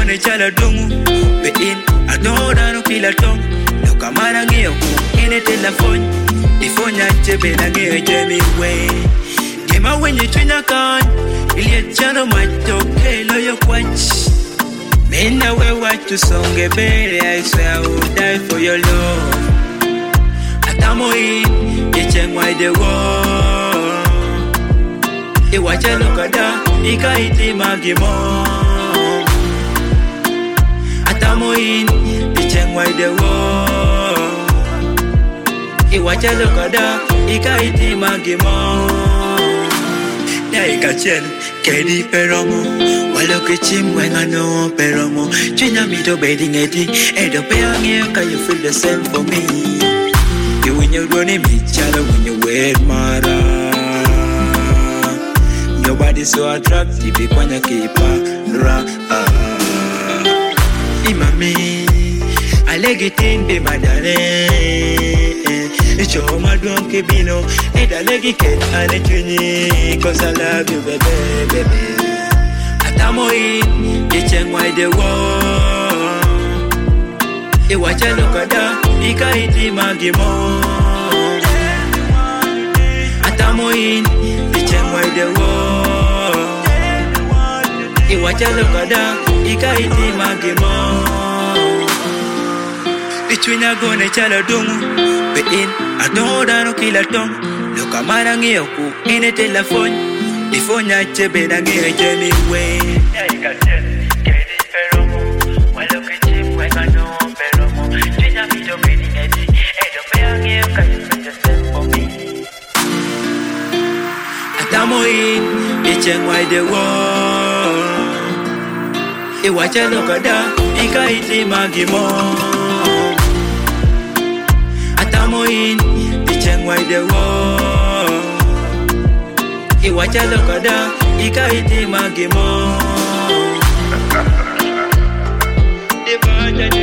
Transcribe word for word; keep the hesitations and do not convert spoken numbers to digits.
gone chala dungu be in adora no kila tong no kamara ngeo ine telefone ifonya chebe na ngeo jemi we kema wenye china kan ili chano matoke lo yo kwach mena we watch to song ebere I swear I would die for your love atamo in ichengwa the war iwacha lokada ikaiti magimo atamo in ichengwa the war iwacha lokada ikaiti magimo Daika chen, kedi peromo Walo kichim wenga no peromo China mi do bedding edi Edo peangi can you feel the same for me You when you run in me chala when you wear mara Nobody so attractive Ikwanya kipa ra Imami Alegitin be madare Icho madron kibino Eda legi ket ane chunyi Cause I love you baby baby Atamo in Ichengwa the war Iwacha lokada Ika iti magimo Atamo in Ichengwa the war Iwacha lokada Ika iti magimo Ichwinya gone chala dungu Be in, adora no kila tong No kamara ngeo ku ine telefone Ifonya chebe na ngeo jemi we Daika chen, kedi peromo Walo kichim wenga no peromo China mido bedding edi Edo pea ngeo can you feel the same for me Atamo in, ichengwa the war Iwacha lokada, ika iti magimo in ichengwa the war iwacha lokada ikaiti magimo Ibaja